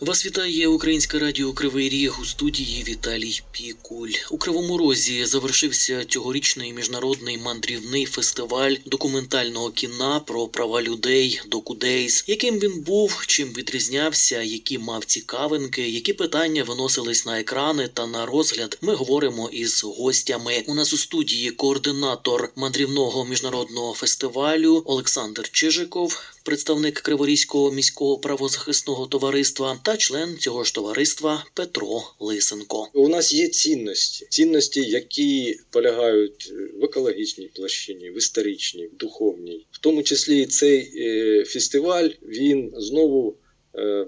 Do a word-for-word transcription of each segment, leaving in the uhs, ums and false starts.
Вас вітає Українське радіо Кривий Ріг, у студії Віталій Пікуль. У Кривому Розі завершився цьогорічний міжнародний мандрівний фестиваль документального кіна про права людей «Докудейс». Яким він був, чим відрізнявся, які мав цікавинки, які питання виносились на екрани та на розгляд, ми говоримо із гостями. У нас у студії координатор мандрівного міжнародного фестивалю Олександр Чижиков, представник Криворізького міського правозахисного товариства, та член цього ж товариства Петро Лисенко. У нас є цінності. Цінності, які полягають в екологічній площині, в історичній, в духовній. В тому числі і цей е, фестиваль, він знову е,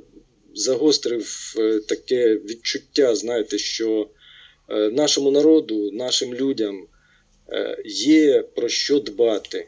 загострив е, таке відчуття, знаєте, що е, нашому народу, нашим людям е, є про що дбати.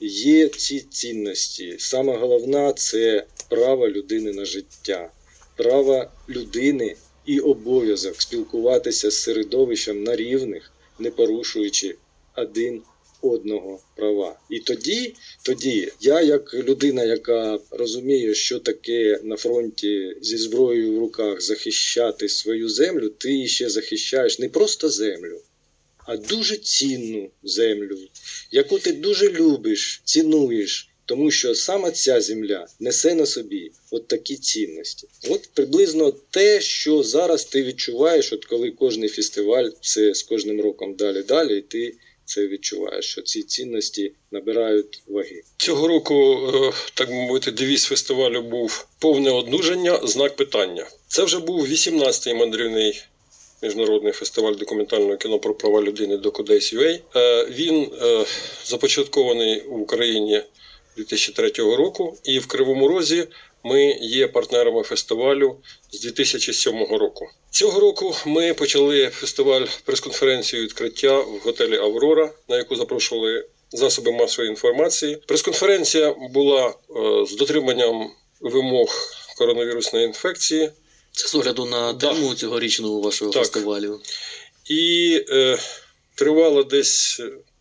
Є ці цінності. Саме головне – це право людини на життя. Право людини і обов'язок спілкуватися з середовищем на рівних, не порушуючи один одного права. І тоді, тоді я, як людина, яка розуміє, що таке на фронті зі зброєю в руках захищати свою землю, ти ще захищаєш не просто землю, а дуже цінну землю, яку ти дуже любиш, цінуєш, тому що саме ця земля несе на собі от такі цінності. От приблизно те, що зараз ти відчуваєш, от коли кожний фестиваль, це з кожним роком далі-далі, і ти це відчуваєш, що ці цінності набирають ваги. Цього року, так мовити, девіз фестивалю був «Повне одужання. Знак питання». Це вже був вісімнадцятий мандрівний міжнародний фестиваль документального кіно про права людини «Докудейс.ю ей». Він започаткований в Україні дві тисячі третього року, і в Кривому Розі ми є партнерами фестивалю з дві тисячі сьомого року. Цього року ми почали фестиваль прес-конференцію відкриття в готелі «Аврора», на яку запрошували засоби масової інформації. Прес-конференція була з дотриманням вимог коронавірусної інфекції. Це з огляду на тему цьогорічного вашого так. фестивалю. І е, тривала десь,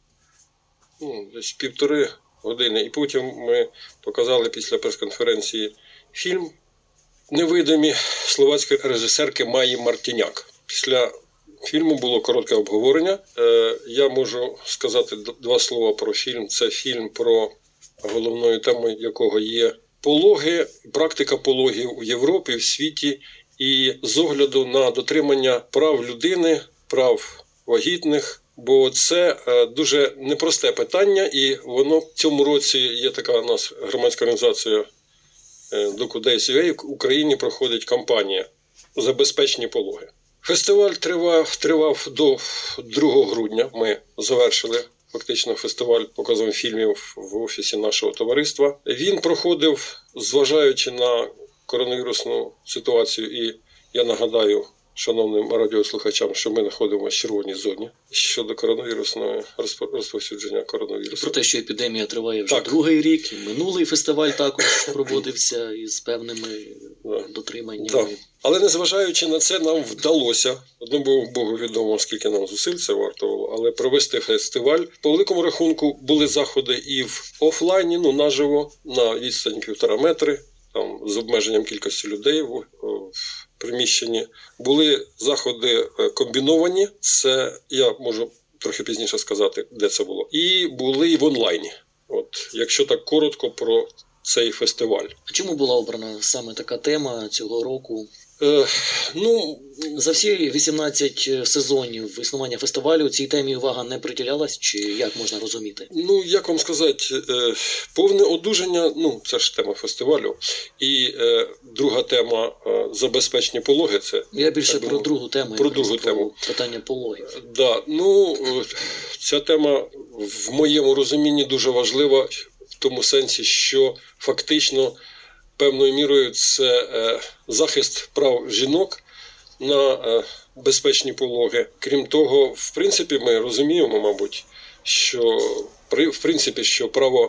ну, десь півтори години. І потім ми показали після прес-конференції фільм «Невидимі» словацької режисерки Маї Мартіняк. Після фільму було коротке обговорення. Е, я можу сказати два слова про фільм. Це фільм, про головною темою якого є пологи, практика пологів у Європі, в світі, і з огляду на дотримання прав людини, прав вагітних, бо це дуже непросте питання, і воно в цьому році є така у нас громадська організація «Докудейс.ю ей», в Україні проходить кампанія «Забезпечні пологи». Фестиваль тривав, тривав до другого грудня, ми завершили фактично фестиваль показом фільмів в офісі нашого товариства. Він проходив, зважаючи на коронавірусну ситуацію, і я нагадаю шановним радіослухачам, що ми знаходимося в червоній зоні щодо коронавірусного розповсюдження коронавірусу. Про те, що епідемія триває вже так. другий рік, минулий фестиваль також проводився із певними да. дотриманнями. Да. Але незважаючи на це, нам вдалося, одному Богу відомо, скільки нам зусиль це вартувало, але провести фестиваль. По великому рахунку були заходи і в офлайні, ну наживо, на відстані півтора метри, там з обмеженням кількості людей в, в приміщенні. Були заходи комбіновані, це я можу трохи пізніше сказати, де це було. І були і в онлайні. От, якщо так коротко про цей фестиваль. А чому була обрана саме така тема цього року? Е, ну, За всі вісімнадцять сезонів існування фестивалю цій темі увага не приділялась, чи як можна розуміти? Ну, як вам сказати, е, повне одужання, ну, це ж тема фестивалю. І е, друга тема е, забезпечні пологи. Це, я більше так, про думаю, другу тему. Про другу тему. Про питання пологів. Да, ну, ця тема в моєму розумінні дуже важлива в тому сенсі, що фактично певною мірою це е, захист прав жінок на е, безпечні пологи. Крім того, в принципі, ми розуміємо, мабуть, що при, в принципі, що право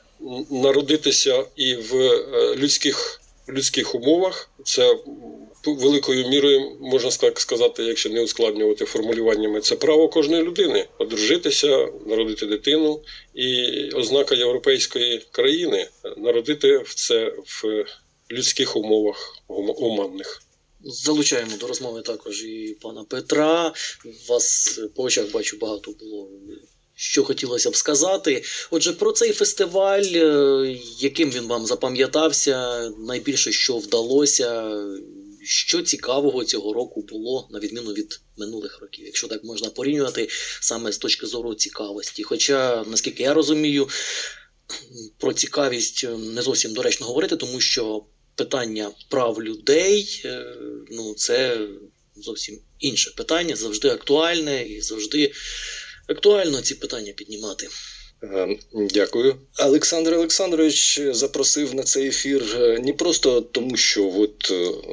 народитися і в е, людських, людських умовах – це великою мірою, можна сказати, якщо не ускладнювати формулюваннями, це право кожної людини – одружитися, народити дитину. І ознака європейської країни – народити в це в людських умовах оманних. Залучаємо до розмови також і пана Петра. Вас по очах бачу багато було, що хотілося б сказати. Отже, про цей фестиваль, яким він вам запам'ятався, найбільше що вдалося, що цікавого цього року було, на відміну від минулих років, якщо так можна порівнювати саме з точки зору цікавості. Хоча, наскільки я розумію, про цікавість не зовсім доречно говорити, тому що питання прав людей, ну, це зовсім інше питання, завжди актуальне і завжди актуально ці питання піднімати. Дякую. Олександр Олександрович запросив на цей ефір не просто тому, що от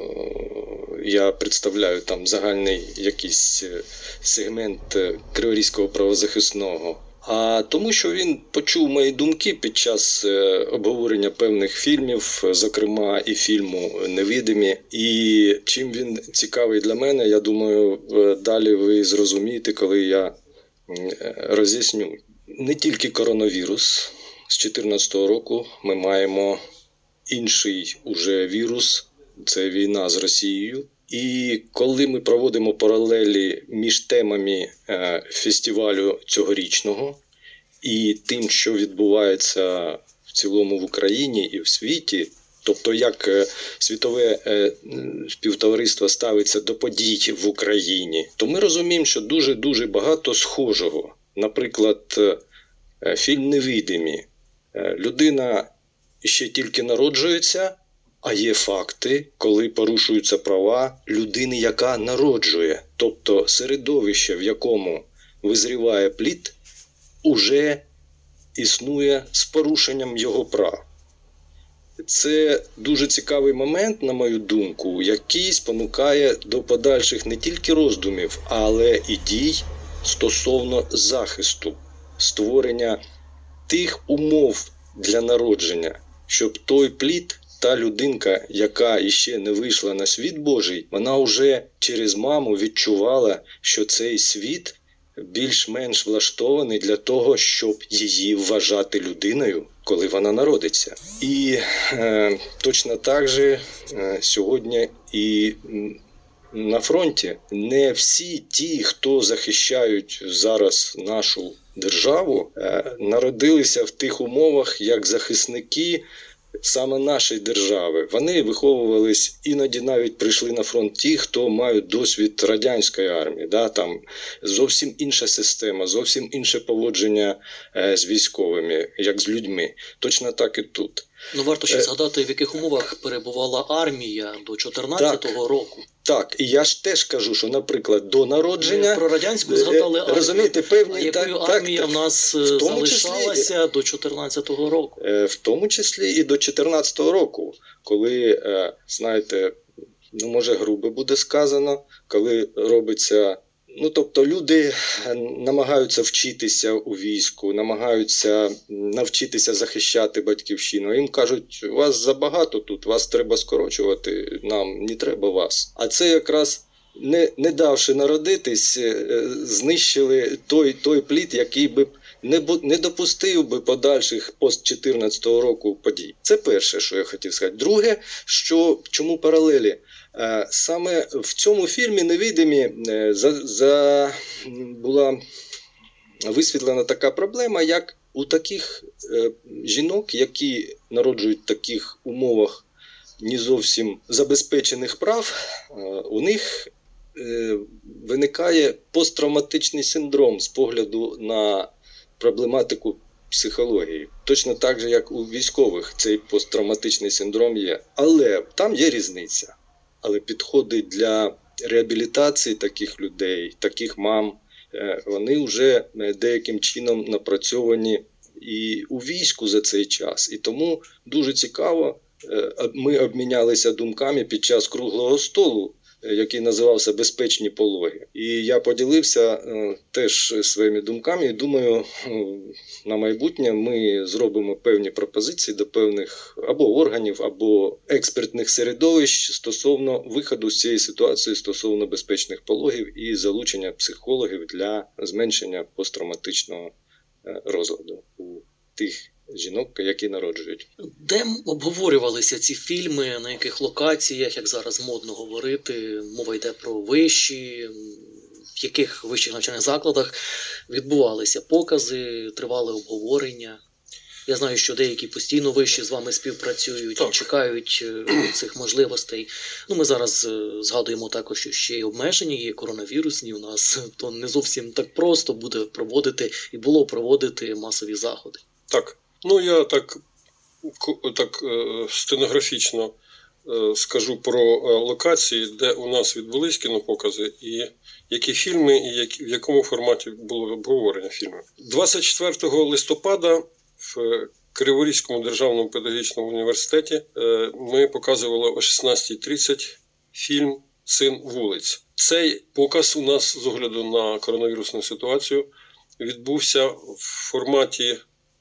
я представляю там загальний якийсь сегмент Криворізького правозахисного, а тому, що він почув мої думки під час обговорення певних фільмів, зокрема і фільму «Невидимі». І чим він цікавий для мене, я думаю, далі ви зрозумієте, коли я роз'ясню. Не тільки коронавірус. З дві тисячі чотирнадцятого року ми маємо інший уже вірус – це війна з Росією. І коли ми проводимо паралелі між темами фестивалю цьогорічного і тим, що відбувається в цілому в Україні і в світі, тобто як світове співтовариство ставиться до подій в Україні, то ми розуміємо, що дуже-дуже багато схожого. Наприклад, фільм «Невидимі». Людина ще тільки народжується, а є факти, коли порушуються права людини, яка народжує. Тобто середовище, в якому визріває плід, уже існує з порушенням його прав. Це дуже цікавий момент, на мою думку, який спонукає до подальших не тільки роздумів, але і дій стосовно захисту, створення тих умов для народження, щоб той плід, та людинка, яка іще не вийшла на світ Божий, вона вже через маму відчувала, що цей світ більш-менш влаштований для того, щоб її вважати людиною, коли вона народиться. І е, точно так же е, сьогодні і на фронті не всі ті, хто захищають зараз нашу державу, е, народилися в тих умовах, як захисники саме нашої держави. Вони виховувались, іноді навіть прийшли на фронт ті, хто мають досвід радянської армії. Да? Там зовсім інша система, зовсім інше поводження е, з військовими, як з людьми. Точно так і тут. Ну, варто ще згадати, в яких умовах перебувала армія до чотирнадцятого року. Так, і я ж теж кажу, що, наприклад, до народження... Ми про радянську згадали армію. Розумієте, певні... А якою так, армія так, в нас в залишалася числі, до чотирнадцятого року? В тому числі і до чотирнадцятого року, коли, знаєте, ну, може, грубо буде сказано, коли робиться... Ну, тобто люди намагаються вчитися у війську, намагаються навчитися захищати батьківщину. Їм кажуть, вас забагато тут, вас треба скорочувати, нам не треба вас. А це якраз, не, не давши народитись, знищили той, той плід, який би не, не допустив би подальших пост чотирнадцятого року подій. Це перше, що я хотів сказати. Друге, що, чому паралелі? Саме в цьому фільмі «Невидимі» за, за, була висвітлена така проблема, як у таких е, жінок, які народжують в таких умовах не зовсім забезпечених прав, е, у них е, виникає посттравматичний синдром з погляду на проблематику психології. Точно так же, як у військових цей посттравматичний синдром є. Але там є різниця. Але підходи для реабілітації таких людей, таких мам, вони вже деяким чином напрацьовані і у війську за цей час. І тому дуже цікаво, ми обмінялися думками під час круглого столу, який називався «Безпечні пологи». І я поділився теж своїми думками і думаю, на майбутнє ми зробимо певні пропозиції до певних або органів, або експертних середовищ стосовно виходу з цієї ситуації, стосовно безпечних пологів і залучення психологів для зменшення посттравматичного розладу у тих жінок, які народжують. Де обговорювалися ці фільми, на яких локаціях, як зараз модно говорити, мова йде про вищі, в яких вищих навчальних закладах відбувалися покази, тривали обговорення? Я знаю, що деякі постійно вищі з вами співпрацюють Так. і чекають цих можливостей. Ну, ми зараз згадуємо також, що ще й обмеження є коронавірусні у нас, то не зовсім так просто буде проводити і було проводити масові заходи. Так, ну я так, так стенографічно скажу про локації, де у нас відбулись кінопокази, і які фільми, і які, в якому форматі було обговорення фільмів. двадцять четвертого листопада в Криворізькому державному педагогічному університеті ми показували о шістнадцятій тридцять фільм «Син вулиць». Цей показ у нас з огляду на коронавірусну ситуацію відбувся в форматі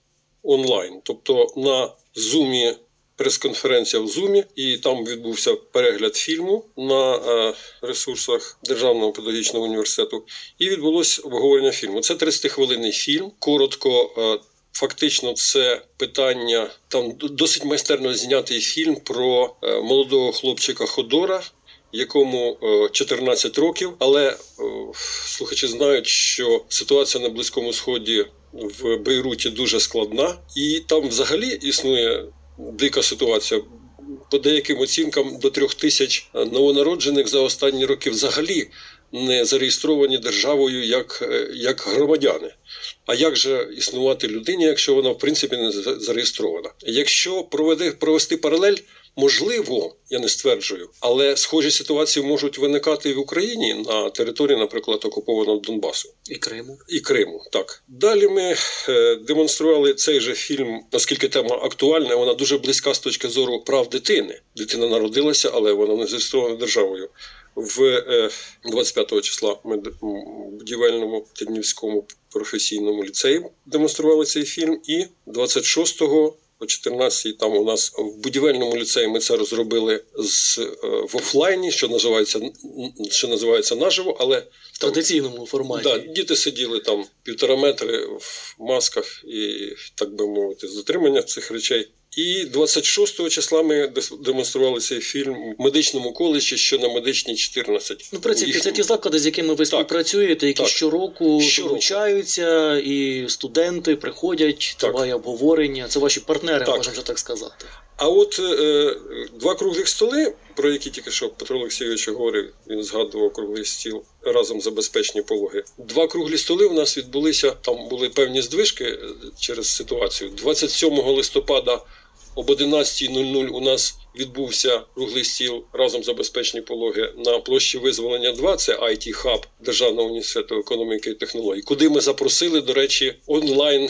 онлайн. Тобто на Zoom, прес-конференція в Zoom, і там відбувся перегляд фільму на ресурсах Державного педагогічного університету, і відбулося обговорення фільму. Це тридцятихвилинний фільм, коротко. Фактично, це питання, там досить майстерно знятий фільм про молодого хлопчика Ходора, якому чотирнадцять років, але слухачі знають, що ситуація на Близькому Сході в Бейруті дуже складна, і там взагалі існує дика ситуація. По деяким оцінкам до трьох тисяч новонароджених за останні роки взагалі не зареєстровані державою як, як громадяни. А як же існувати людині, якщо вона в принципі не зареєстрована? Якщо проведи, провести паралель, можливо, я не стверджую, але схожі ситуації можуть виникати і в Україні на території, наприклад, окупованого Донбасу. І Криму. І Криму, так. Далі ми е, демонстрували цей же фільм, оскільки тема актуальна, вона дуже близька з точки зору прав дитини. Дитина народилася, але вона не зареєстрована державою. В е, двадцять п'ятого числа ми в будівельному Тиднівському професійному ліцеї демонстрували цей фільм, і двадцять шостого о чотирнадцятій там у нас в будівельному ліцеї ми це розробили з, е, в офлайні, що називається, що називається наживо, але в традиційному форматі. Да, діти сиділи там півтора метри в масках і, так би мовити, з дотримання цих речей. І двадцять шостого числа ми демонстрували цей фільм в медичному коледжі, що на медичній чотирнадцять. Ну, в принципі, це ті заклади, з якими ви співпрацюєте, які так. щороку Щороку. долучаються, і студенти приходять, триває обговорення. Це ваші партнери, Так. можна вже так сказати. А от е, два круглих столи, про які тільки що Петро Олексійович говорив, він згадував круглий стіл разом забезпечені пологи. Два круглі столи у нас відбулися, там були певні здвижки через ситуацію. двадцять сьомого листопада об одинадцятій нуль нуль у нас відбувся круглий стіл разом забезпечені пологи на площі Визволення два, це ай ті-хаб Державного університету економіки і технологій, куди ми запросили, до речі, онлайн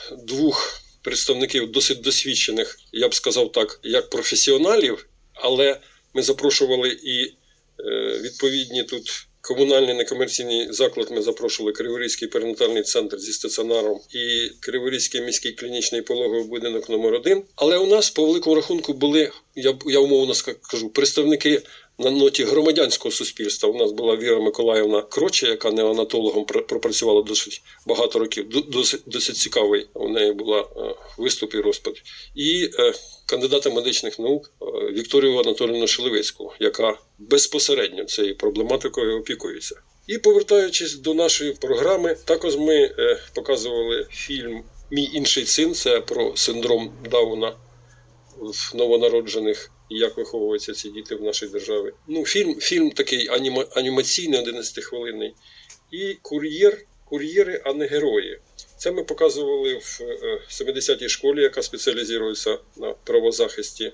двох представників досить досвідчених, я б сказав так, як професіоналів, але ми запрошували і е, відповідні тут комунальний некомерційний заклад, ми запрошували Криворізький перинатальний центр зі стаціонаром і Криворізький міський клінічний пологовий будинок номер один. Але у нас по великому рахунку були, я, я умовно кажу, представники на ноті громадянського суспільства. У нас була Віра Миколаївна Кроче, яка неонатологом пропрацювала досить багато років. Досить, досить цікавий у неї була виступ і розповідь. І е, кандидата медичних наук Вікторію Анатоліївну Шелевицьку, яка безпосередньо цією проблематикою опікується. І повертаючись до нашої програми, також ми е, показували фільм «Мій інший син», це про синдром Дауна в новонароджених і як виховуються ці діти в нашій державі. Ну, фільм, фільм такий аніма, анімаційний, одинадцятихвилинний. І кур'єр, кур'єри, а не герої. Це ми показували в семидесятій школі, яка спеціалізується на правозахисті,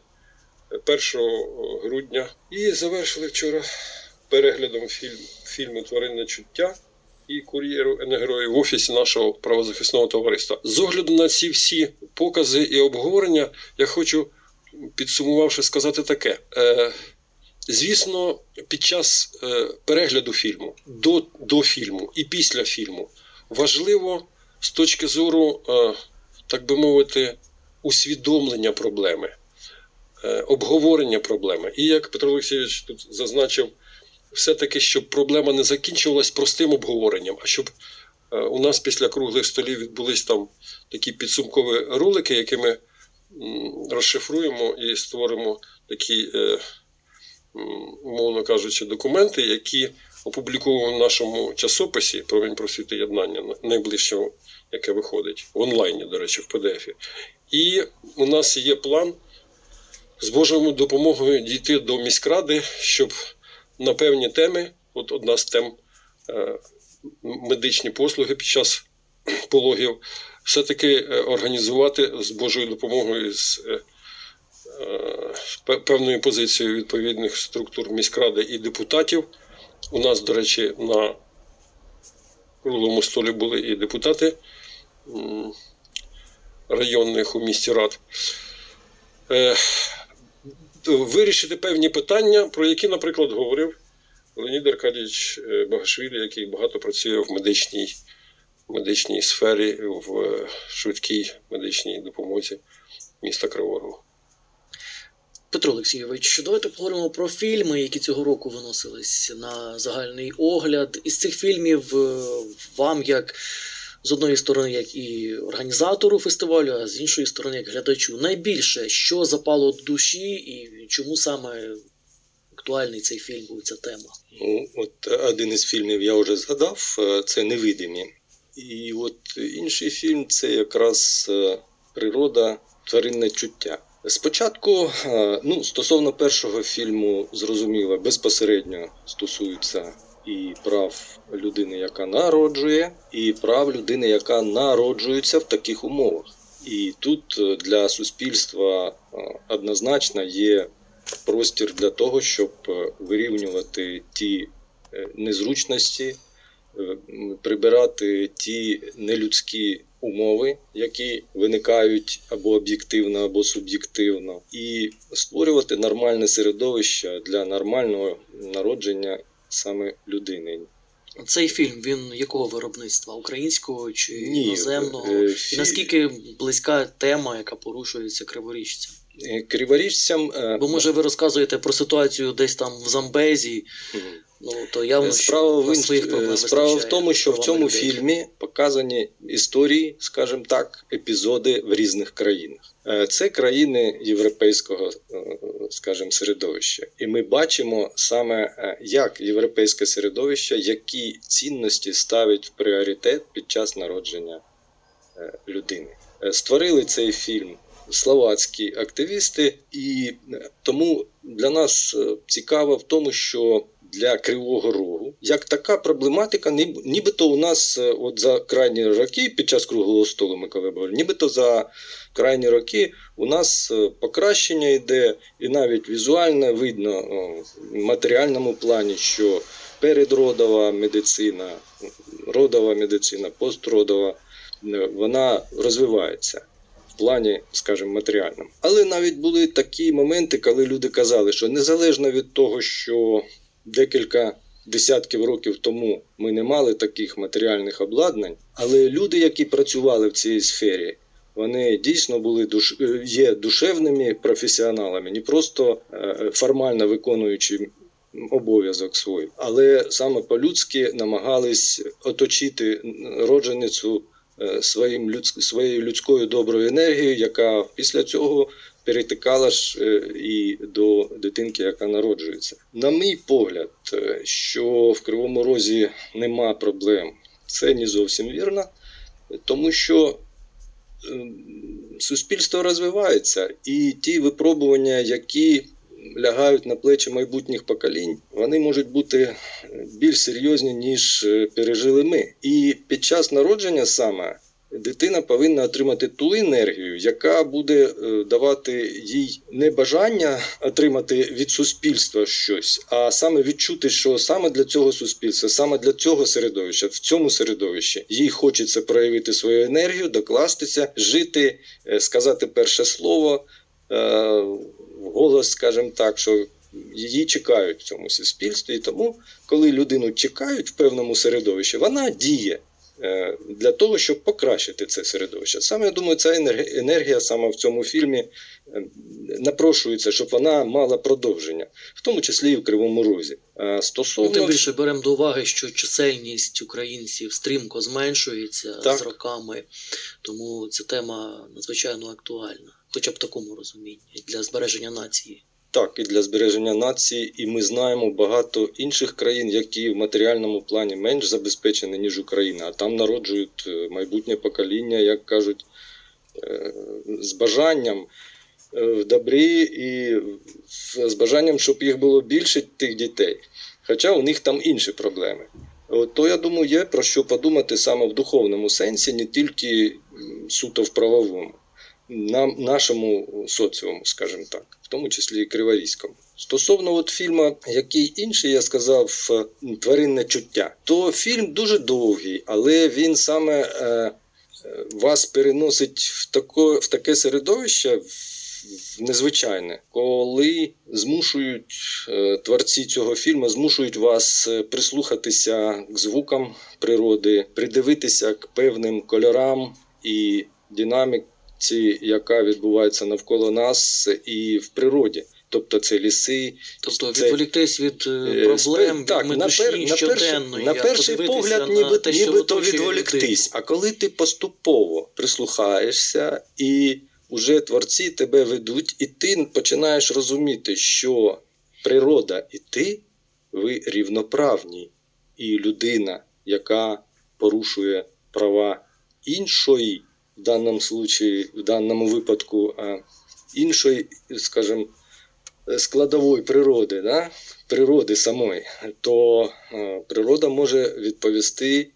першого грудня. І завершили вчора переглядом фільм, фільму «Тваринне чуття» і кур'єру, а не герої в офісі нашого правозахисного товариства. З огляду на ці всі покази і обговорення, я хочу, підсумувавши, сказати таке. Е, звісно, під час е, перегляду фільму, до, до фільму і після фільму важливо з точки зору, е, так би мовити, усвідомлення проблеми, е, обговорення проблеми. І як Петро Олексійович тут зазначив, все-таки, щоб проблема не закінчувалась простим обговоренням, а щоб У нас після круглих столів відбулись там такі підсумкові ролики, які ми розшифруємо і створимо такі, умовно кажучи, документи, які опублікуємо в нашому часописі «Промінь просвіти єднання», найближчого, яке виходить, в онлайні, до речі, в пі ді ефі. І у нас є план з Божою допомогою дійти до міськради, щоб на певні теми, от одна з тем медичні послуги під час пологів, все-таки організувати з Божою допомогою, з певною позицією відповідних структур міськради і депутатів. У нас, до речі, на круглому столі були і депутати районних у місті рад. Вирішити певні питання, про які, наприклад, говорив Леонід Аркадійович Багашвілі, який багато працює в медичній, медичній сфері, в швидкій медичній допомозі міста Кривого Рогу. Петро Олексійович, давайте поговоримо про фільми, які цього року виносились на загальний огляд. Із цих фільмів вам, як з одної сторони, як і організатору фестивалю, а з іншої сторони, як глядачу, найбільше, що запало до душі і чому саме актуальний цей фільм був, ця тема? Ну, от один із фільмів я вже згадав, це «Невидимі». І от інший фільм – це якраз природа, тваринне чуття. Спочатку, ну, стосовно першого фільму, зрозуміло, безпосередньо стосується і прав людини, яка народжує, і прав людини, яка народжується в таких умовах. І тут для суспільства однозначно є простір для того, щоб вирівнювати ті незручності, прибирати ті нелюдські умови, які виникають або об'єктивно, або суб'єктивно, і створювати нормальне середовище для нормального народження саме людини. Цей фільм, він якого виробництва? Українського чи Ні, іноземного? е, І наскільки близька тема, яка порушується криворіжцям? Криворіжцям... Бо, може, ви розказуєте про ситуацію десь там в Замбезі, ну, то явно, Справа, в, своїх проблем справа в тому, що в цьому людей. фільмі показані історії, скажімо так, епізоди в різних країнах. Це країни європейського, скажімо, середовища. І ми бачимо саме, як європейське середовище, які цінності ставить в пріоритет під час народження людини. Створили цей фільм словацькі активісти, і тому для нас цікаво в тому, що для Кривого Рогу, як така проблематика, нібито у нас от за крайні роки, під час круглого столу ми коли були, нібито за крайні роки у нас покращення йде, і навіть візуально видно в матеріальному плані, що передродова медицина, родова медицина, постродова, вона розвивається. В плані, скажімо, матеріальному. Але навіть були такі моменти, коли люди казали, що незалежно від того, що декілька десятків років тому ми не мали таких матеріальних обладнань, але люди, які працювали в цій сфері, вони дійсно були душ... є душевними професіоналами, не просто формально виконуючи обов'язок свій, але саме по-людськи намагались оточити родженицю своїм людсь... своєю людською доброю енергією, яка після цього перетикала ж і до дитинки, яка народжується. На мій погляд, що в Кривому Розі нема проблем, це не зовсім вірно, тому що суспільство розвивається, і ті випробування, які лягають на плечі майбутніх поколінь, вони можуть бути більш серйозні, ніж пережили ми. І під час народження саме дитина повинна отримати ту енергію, яка буде давати їй не бажання отримати від суспільства щось, а саме відчути, що саме для цього суспільства, саме для цього середовища, в цьому середовищі їй хочеться проявити свою енергію, докластися, жити, сказати перше слово, голос, скажімо так, що її чекають в цьому суспільстві. І тому, коли людину чекають в певному середовищі, вона діє для того, щоб покращити це середовище. Саме, я думаю, ця енергія саме в цьому фільмі напрошується, щоб вона мала продовження, в тому числі і в Кривому Розі. А стосовно... Ну, тим більше беремо до уваги, що чисельність українців стрімко зменшується Так. з роками, тому ця тема надзвичайно актуальна, хоча б в такому розумінні, для збереження нації. Так, і для збереження нації, і ми знаємо багато інших країн, які в матеріальному плані менш забезпечені, ніж Україна, а там народжують майбутнє покоління, як кажуть, з бажанням в добрі і з бажанням, щоб їх було більше, тих дітей. Хоча у них там інші проблеми. От, то, я думаю, є про що подумати саме в духовному сенсі, не тільки суто в правовому. Нам, нашому соціуму, скажімо так, в тому числі і криворізькому. Стосовно от фільму, який інший, я сказав, «Тваринне чуття», то фільм дуже довгий, але він саме е, вас переносить в, тако, в таке середовище, в незвичайне, коли змушують е, творці цього фільму, змушують вас прислухатися к звукам природи, придивитися к певним кольорам і динаміці, яка відбувається навколо нас і в природі. Тобто це ліси. Тобто це... відволіктись від проблем, від так, метушні на, пер... щоденної. На перший погляд ніби, те, нібито відволіктись. А коли ти поступово прислухаєшся і вже творці тебе ведуть, і ти починаєш розуміти, що природа і ти, ви рівноправні. І людина, яка порушує права іншої, в даному случаї, в даному випадку, іншої, скажімо, складової природи, да? природи самої, то природа може відповісти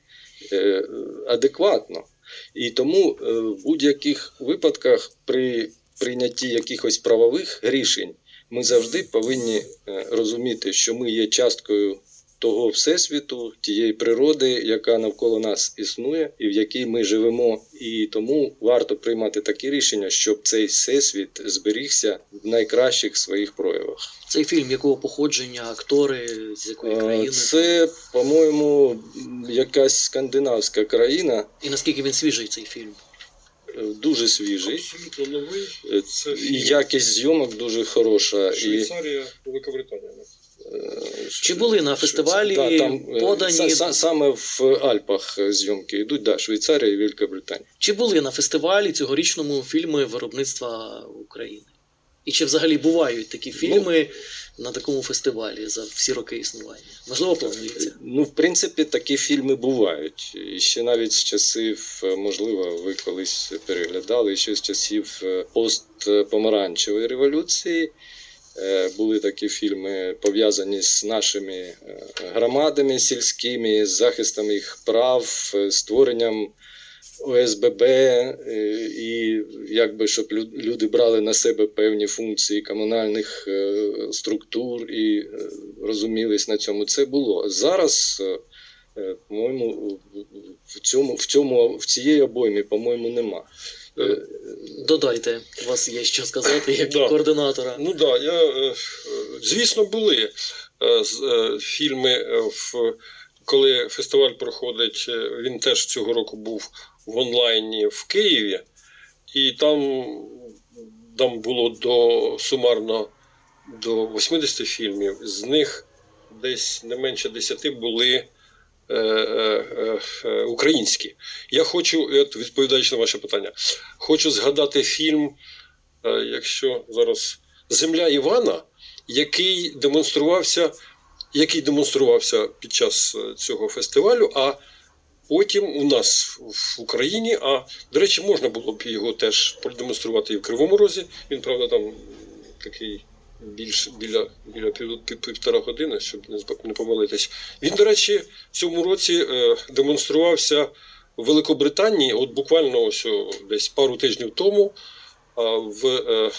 адекватно. І тому в будь-яких випадках при прийнятті якихось правових рішень ми завжди повинні розуміти, що ми є часткою того всесвіту, тієї природи, яка навколо нас існує і в якій ми живемо. І тому варто приймати такі рішення, щоб цей всесвіт зберігся в найкращих своїх проявах. Цей фільм якого походження, актори, з якої країни? Це, по-моєму, якась скандинавська країна. І наскільки він свіжий, цей фільм? Дуже свіжий. Абсолютно новий. Це і якість зйомок дуже хороша. Швейцарія, Великобританія. Чи були на фестивалі да, там, подані... Саме в Альпах зйомки йдуть, да, Швейцарія і Великобританія. Чи були на фестивалі цьогорічному фільми виробництва України? І чи взагалі бувають такі фільми ну, на такому фестивалі за всі роки існування? Можливо, планується? Ну, в принципі, такі фільми бувають. І ще навіть з часів, можливо, ви колись переглядали, ще з часів постпомаранчевої революції. Були такі фільми, пов'язані з нашими громадами сільськими, з захистом їх прав, створенням О С Б Б, і якби, щоб люди брали на себе певні функції комунальних структур і розумілись на цьому. Це було. Зараз, по-моєму, в цьому, в цьому, в цій обоймі, по-моєму, нема. Додайте, у вас є що сказати, як да. координатора. Ну так, да, я, звісно, були фільми, коли фестиваль проходить, він теж цього року був в онлайні в Києві, і там, там було до, сумарно до вісімдесят фільмів, з них десь не менше десяти були Е, е, е, українські. Я хочу, відповідаючи на ваше питання, хочу згадати фільм, е, якщо зараз «Земля Івана», який демонструвався, який демонструвався під час цього фестивалю, а потім у нас в Україні, а, до речі, можна було б його теж продемонструвати і в Кривому Розі. Він, правда, там такий більш біля, біля пів, пів, півтора години, щоб не, не помилитись. Він, до речі, в цьому році е, демонструвався в Великобританії, от буквально ось о, десь пару тижнів тому, а, в е,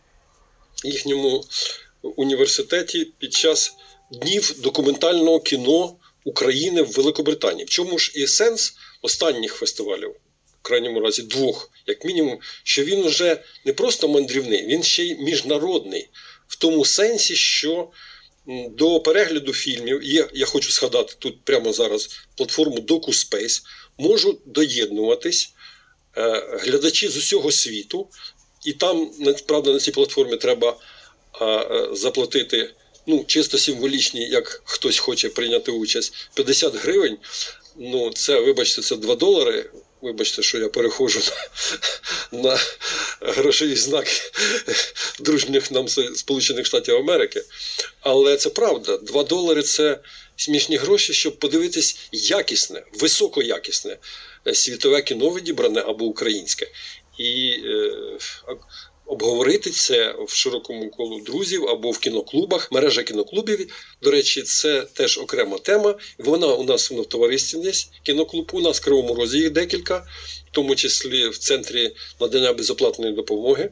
їхньому університеті під час Днів документального кіно України в Великобританії. В чому ж і сенс останніх фестивалів, в крайньому разі двох, як мінімум, що він вже не просто мандрівний, він ще й міжнародний. В тому сенсі, що до перегляду фільмів, є, я хочу згадати тут прямо зараз платформу DocuSpace, можуть доєднуватись е, глядачі з усього світу І там, правда, на цій платформі треба а, заплатити, ну, чисто символічні, як хтось хоче прийняти участь, п'ятдесят гривень. Ну, це, вибачте, це два долари. Вибачте, що я переходжу на, на грошові знаки дружніх нам Сполучених Штатів Америки. Але це правда. два долари – це смішні гроші, щоб подивитись якісне, високоякісне світове кіно відібране або українське. І е, обговорити це в широкому колу друзів або в кіноклубах. Мережа кіноклубів, до речі, це теж окрема тема. Вона у нас в товаристві є кіноклуб, у нас в Кривому Розі їх декілька, в тому числі в Центрі надання безоплатної допомоги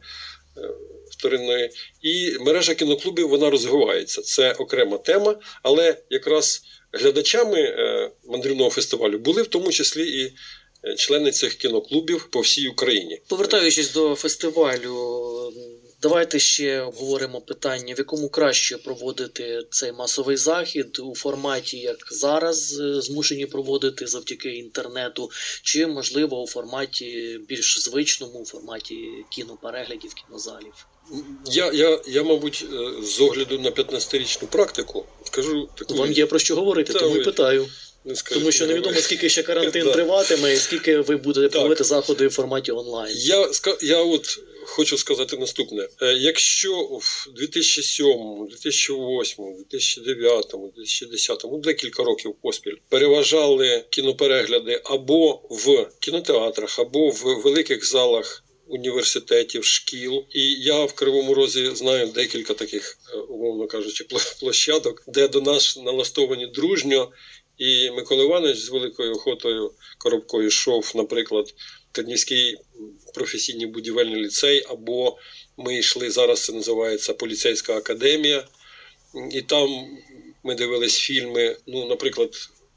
вторинної. І мережа кіноклубів, вона розвивається. Це окрема тема, але якраз глядачами мандрівного фестивалю були в тому числі і члени цих кіноклубів по всій Україні. Повертаючись до фестивалю, давайте ще обговоримо питання, в якому краще проводити цей масовий захід у форматі, як зараз змушені проводити завдяки інтернету, чи, можливо, у форматі більш звичному, у форматі кінопереглядів, кінозалів. Я, я, я, мабуть, з огляду на п'ятнадцятирічну практику скажу таку... Вам є про що говорити, тому і питаю. Скажу, Тому що невідомо, скільки ще карантин триватиме, і скільки ви будете проводити заходи в форматі онлайн. Я, я от хочу сказати наступне. Якщо в дві тисячі сьомому, дві тисячі восьмому, дві тисячі дев'ятому, дві тисячі десятому, декілька років поспіль, переважали кіноперегляди або в кінотеатрах, або в великих залах університетів, шкіл. І я в Кривому Розі знаю декілька таких, умовно кажучи, площадок, де до нас налаштовані дружньо. І Микола Іванович з великою охотою коробкою йшов, наприклад, Тернівський професійний будівельний ліцей, або ми йшли, зараз це називається Поліцейська академія, і там ми дивились фільми, ну, наприклад,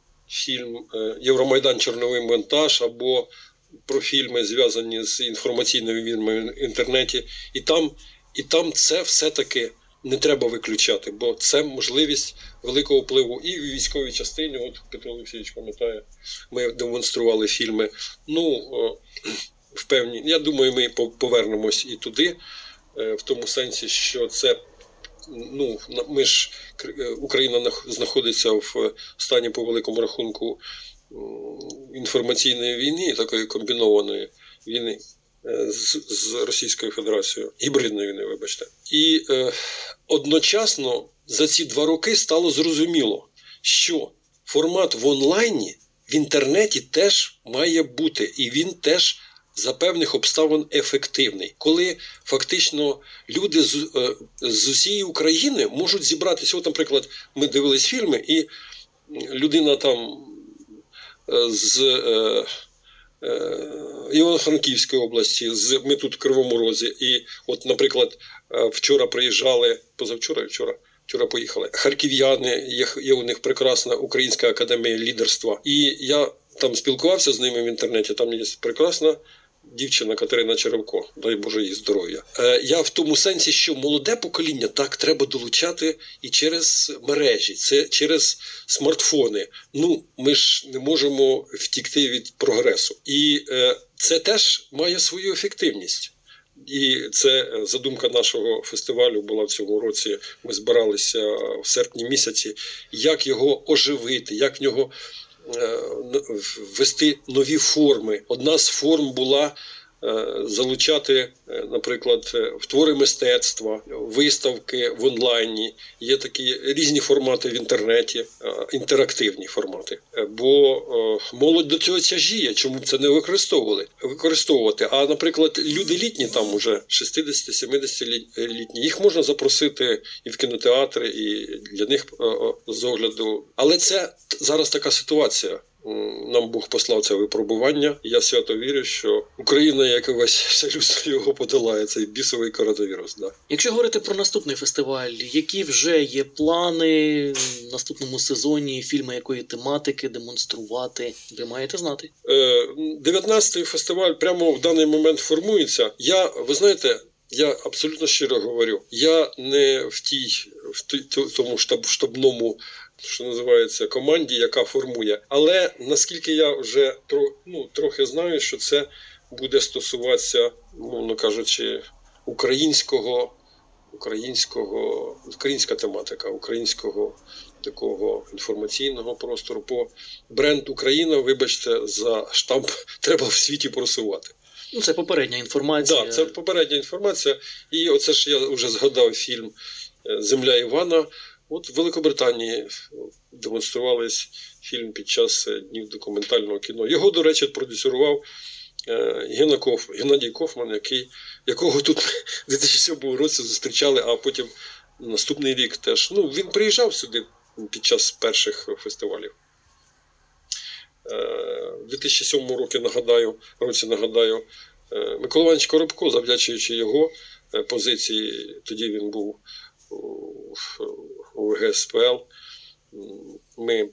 фільм «Євромайдан. Чорновий монтаж», або про фільми, зв'язані з інформаційними війнами в інтернеті. І там, і там це все-таки не треба виключати, бо це можливість великого впливу і в військовій частині. От Петро Олексійович пам'ятає, ми демонстрували фільми. Ну, впевнені, я думаю, ми повернемось і туди, в тому сенсі, що це, ну, ми ж, Україна знаходиться в стані, по великому рахунку, інформаційної війни, такої комбінованої війни з, з Російською Федерацією, гібридної війни, вибачте. І е, одночасно за ці два роки стало зрозуміло, що формат в онлайні, в інтернеті теж має бути, і він теж за певних обставин ефективний. Коли фактично люди з, е, з усієї України можуть зібратися. От, наприклад, ми дивились фільми, і людина там з е, е, Івано-Франківської області, з, ми тут в Кривому Розі, і от, наприклад, вчора приїжджали, позавчора і вчора, вчора поїхали, харків'яни, є, є у них прекрасна Українська академія лідерства, і я там спілкувався з ними в інтернеті, там є прекрасна дівчина Катерина Черевко, дай Боже їй здоров'я. Е, я в тому сенсі, що молоде покоління так треба долучати і через мережі, це через смартфони. Ну, ми ж не можемо втікти від прогресу. І е, це теж має свою ефективність. І це задумка нашого фестивалю була в цьому році. Ми збиралися в серпні місяці, як його оживити, як в нього ввести нові форми. Одна з форм була залучати, наприклад, в твори мистецтва, виставки в онлайні. Є такі різні формати в інтернеті, інтерактивні формати. Бо молодь до цього тяжіє, чому б це не використовували? використовувати. А, наприклад, люди літні, там уже шістдесят-сімдесят-літні, їх можна запросити і в кінотеатри, і для них з огляду. Але це зараз така ситуація. Нам Бог послав це випробування. Я свято вірю, що Україна, як і весь все людство, його подолає, цей бісовий коронавірус. Да. Якщо говорити про наступний фестиваль, які вже є плани в наступному сезоні, фільми якої тематики демонструвати, ви маєте знати? дев'ятнадцятий фестиваль прямо в даний момент формується. Я, ви знаєте, я абсолютно щиро говорю, я не в тій, в тому штаб, штабному, що називається, команді, яка формує. Але наскільки я вже ну, трохи знаю, що це буде стосуватися, мовно кажучи, українського, українського, українська тематика, українського такого інформаційного простору. По бренд Україна, вибачте, за штамп треба в світі просувати. Ну, це попередня інформація. Так, да, це попередня інформація. І оце ж я вже згадав фільм «Земля Івана». От в Великобританії демонструвались фільм під час Днів документального кіно. Його, до речі, продюсерував Гена Коф, Геннадій Кофман, який, якого тут в дві тисячі сьомому році зустрічали, а потім наступний рік теж. Ну, він приїжджав сюди під час перших фестивалів. У дві тисячі сьомому році, нагадаю, році, нагадаю, Микола Іванович Коробко, завдячуючи його позиції, тоді він був у ВГ СПЛ, ми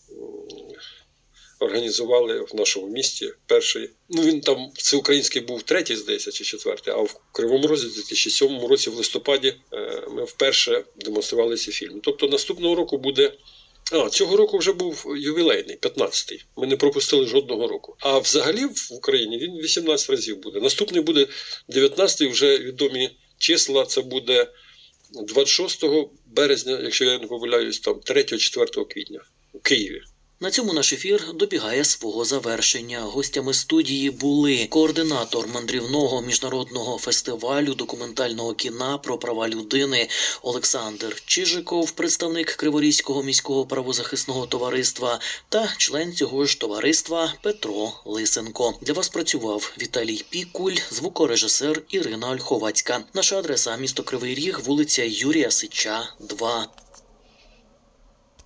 організували в нашому місті перший, ну він там всеукраїнський був третій, здається, чи четвертий, а в Кривому Розі в дві тисячі сьомому році в листопаді ми вперше демонстрували ці фільми. Тобто наступного року буде, а цього року вже був ювілейний, п'ятнадцятий, ми не пропустили жодного року. А взагалі в Україні він вісімнадцять разів буде. Наступний буде дев'ятнадцятий, вже відомі числа, це буде двадцять шостого березня, якщо я не помиляюсь, там третього-четвертого квітня у Києві. На цьому наш ефір добігає свого завершення. Гостями студії були координатор мандрівного міжнародного фестивалю документального кіна про права людини Олександр Чижиков, представник Криворізького міського правозахисного товариства, та член цього ж товариства Петро Лисенко. Для вас працював Віталій Пікуль, звукорежисер Ірина Ольховацька. Наша адреса – місто Кривий Ріг, вулиця Юрія Сича, два.